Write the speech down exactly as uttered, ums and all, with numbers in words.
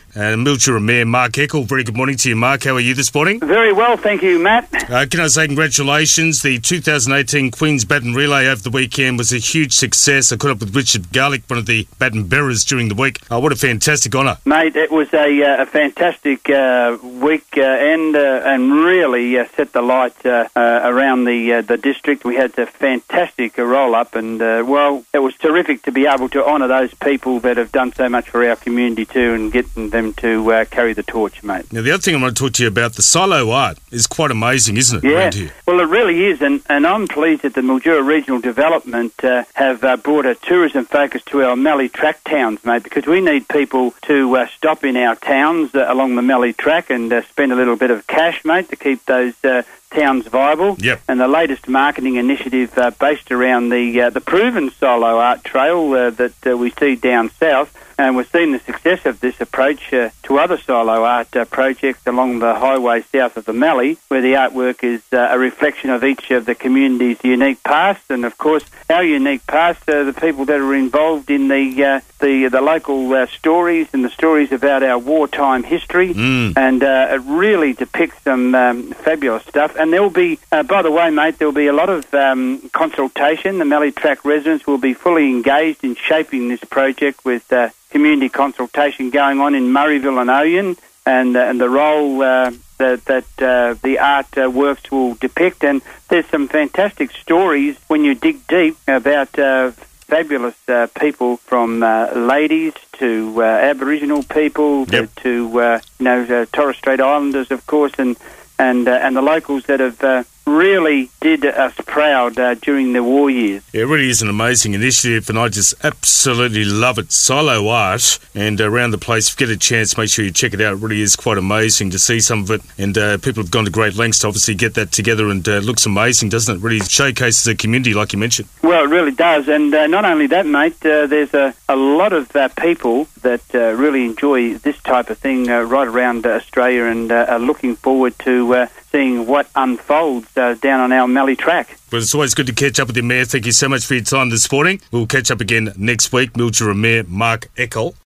and Mildura Mayor Mark Eckel. Very good morning to you, Mark. How are you this morning? Very well, thank you, Matt. Uh, can I say congratulations? The two thousand eighteen Queen's Baton Relay over the weekend was a huge success. I caught up with Richard Garlick, one of the baton bearers during the week. Uh, what a fantastic honour. Mate, it was a, uh, a fantastic uh, week uh, and uh, and really uh, set the light uh, uh, around the uh, the district. We had a fantastic uh, roll-up and, uh, well, it was terrific to be able to honour those people that have done so much for our community too and getting them to uh, carry the torch, mate. Now, the other thing I want to talk to you about, the silo art is quite amazing, isn't it? Yeah, around here? Well, it really is, and, and I'm pleased that the Mildura Regional Development uh, have uh, brought a tourism focus to our Mallee Track towns, mate, because we need people to uh, stop in our towns uh, along the Mallee Track and uh, spend a little bit of cash, mate, to keep those uh, towns viable. Yep. And the latest marketing initiative uh, based around the uh, the proven solo art trail uh, that uh, we see down south. And we've seen the success of this approach uh, to other solo art uh, projects along the highway south of the Mallee, where the artwork is uh, a reflection of each of the community's unique past, and of course our unique past, uh, the people that are involved in the uh, the the local uh, stories and the stories about our wartime history, mm. and uh, it really depicts some um, fabulous stuff. And there will be, uh, by the way, mate, there will be a lot of um, consultation. The Mallee Track residents will be fully engaged in shaping this project with uh, community consultation going on in Murrayville and Oyen, and, uh, and the role uh, that, that uh, the art uh, works will depict. And there's some fantastic stories when you dig deep about uh, fabulous uh, people, from uh, ladies to uh, Aboriginal people, yep. to, to uh, you know uh, Torres Strait Islanders, of course, and and uh, and the locals that have uh, really did us proud uh, during the war years. Yeah, it really is an amazing initiative, and I just absolutely love it. Silo art, and around the place, if you get a chance, make sure you check it out. It really is quite amazing to see some of it, and uh, people have gone to great lengths to obviously get that together, and uh, it looks amazing, doesn't it? Really showcases the community, like you mentioned. Well, it really does, and uh, not only that, mate, uh, there's a, a lot of uh, people that uh, really enjoy this type of thing uh, right around uh, Australia, and uh, are looking forward to uh, seeing what unfolds uh, down on our Mallee Track. Well, it's always good to catch up with you, Mayor. Thank you so much for your time this morning. We'll catch up again next week. Mildura Mayor Mark Eckel.